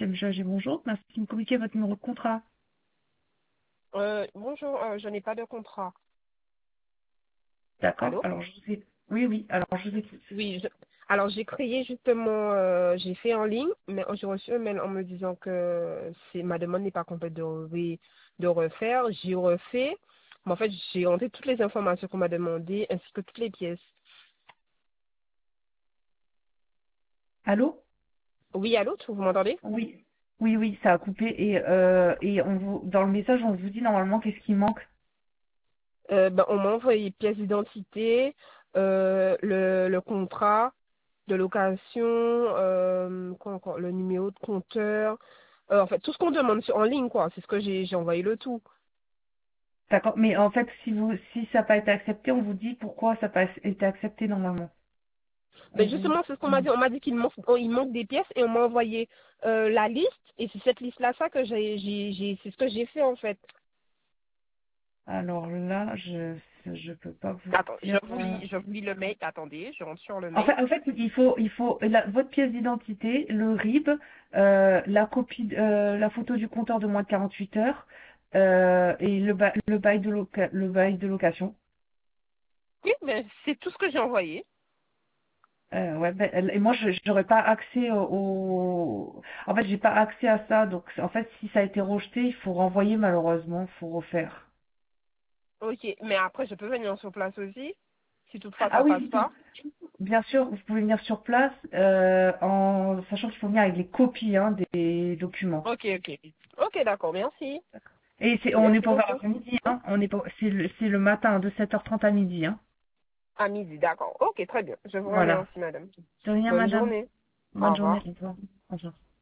CMG, bonjour. Merci de me communiquer votre numéro de contrat. Bonjour, je n'ai pas de contrat. D'accord. Allô? Alors, je vous ai... Oui, oui. Alors, je vous écoute. Oui, alors j'ai créé justement, j'ai fait en ligne, mais j'ai reçu un mail en me disant que ma demande n'est pas complète de refaire. J'ai refait, mais en fait j'ai rentré toutes les informations qu'on m'a demandées ainsi que toutes les pièces. Allô? Oui, allô, vous m'entendez? Oui. Oui, oui, ça a coupé. Et dans le message, on vous dit normalement qu'est-ce qui manque. On m'a envoyé pièce d'identité, le contrat de location, quoi encore, le numéro de compteur, en fait tout ce qu'on demande en ligne quoi, c'est ce que j'ai envoyé le tout. D'accord. Mais en fait, si ça n'a pas été accepté, on vous dit pourquoi ça n'a pas été accepté normalement. On Mais vous... justement c'est ce qu'on m'a dit, on m'a dit il manque des pièces et on m'a envoyé la liste et c'est cette liste là ça que c'est ce que j'ai fait en fait. Alors là, je peux pas vous Attends, dire. je vous lis le mail, attendez, je rentre sur le En mail. fait, il faut votre pièce d'identité, le RIB, la copie, la photo du compteur de moins de 48 heures et le bail de location. Oui, mais c'est tout ce que j'ai envoyé. Ouais, et moi, je n'aurais pas accès En fait, j'ai pas accès à ça. Donc, en fait, si ça a été rejeté, il faut renvoyer malheureusement, il faut refaire. Ok, mais après je peux venir sur place aussi, si toutefois Ah ça oui, passe pas. bien sûr, vous pouvez venir sur place en sachant qu'il faut venir avec les copies hein, des documents. Ok, ok. Ok, d'accord, merci. Et on n'est Merci pas ouvert beaucoup. l'après-midi, hein. On est pas, c'est le matin de 7h30 à midi, hein. À midi, d'accord. Ok, très bien. Je vous Voilà. remercie, madame. De rien, Bonne madame. journée. Au Bonne journée. revoir. Au revoir. Au revoir.